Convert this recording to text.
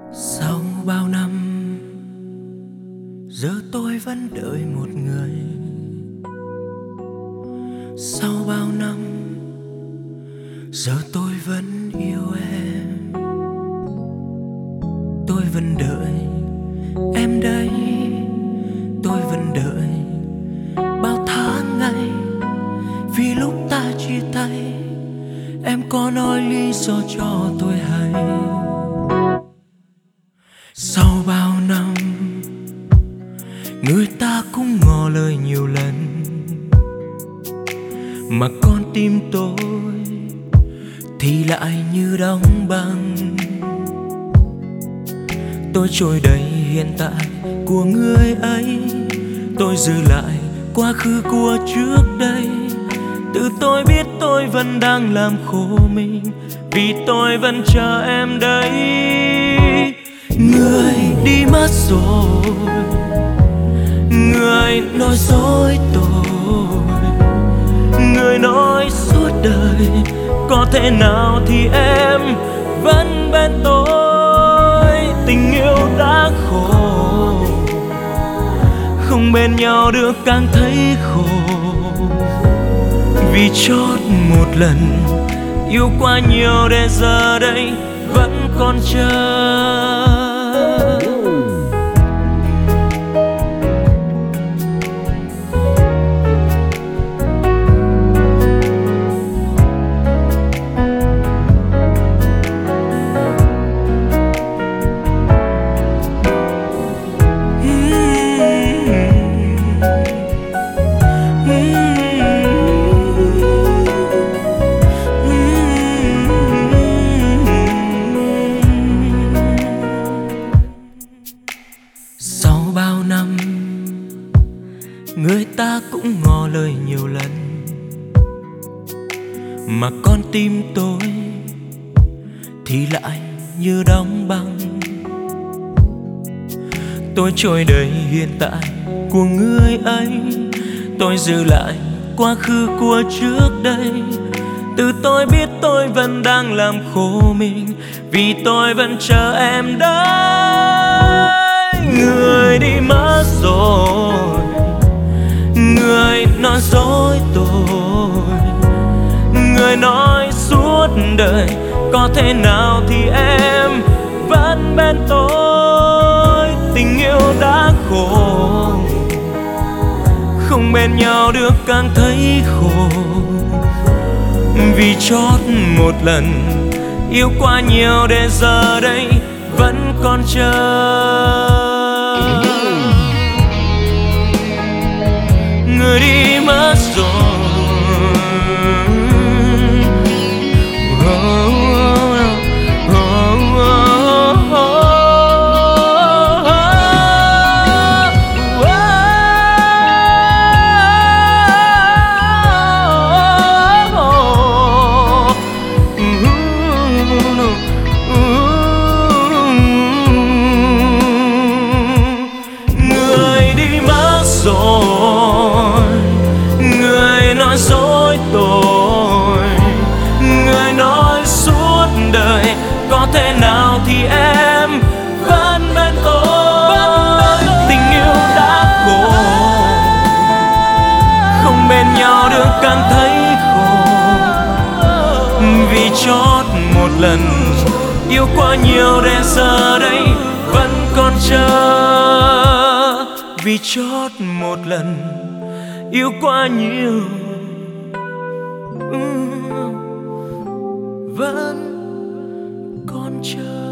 Sau bao năm, giờ tôi vẫn đợi một người. Sau bao năm, giờ tôi vẫn yêu em. Tôi vẫn đợi em đây, tôi vẫn đợi bao tháng ngày. Vì lúc ta chia tay, em có nói lý do cho tôi hay. Sau bao năm, người ta cũng ngỏ lời nhiều lần, mà con tim tôi thì lại như đóng băng. Tôi trôi đầy hiện tại của người ấy, tôi giữ lại quá khứ của trước đây. Tự tôi biết tôi vẫn đang làm khổ mình, vì tôi vẫn chờ em đây. Người đi mất rồi, người nói dối tôi, người nói suốt đời có thể nào thì em vẫn bên tôi. Tình yêu đã khổ, không bên nhau được càng thấy khổ. Vì chót một lần yêu quá nhiều để giờ đây vẫn còn chờ. Sau bao năm, người ta cũng ngỏ lời nhiều lần, mà con tim tôi thì lại như đóng băng. Tôi trôi đầy hiện tại của người ấy, tôi giữ lại quá khứ của trước đây. Từ tôi biết tôi vẫn đang làm khổ mình, vì tôi vẫn chờ em đây. Người đi mất rồi, người nói dối tôi, người nói suốt đời có thể nào thì em vẫn bên tôi. Tình yêu đã khổ, không bên nhau được càng thấy khổ. Vì chót một lần yêu quá nhiều để giờ đây vẫn còn chờ. Người đi mất rồi, người nói dối tôi, người nói suốt đời có thể nào thì em vẫn bên tôi. Tình yêu đã khổ, không bên nhau được càng thấy khổ. Vì chót một lần yêu quá nhiều để giờ đây vẫn còn chờ. Vì chót một lần yêu quá nhiều vẫn còn chờ.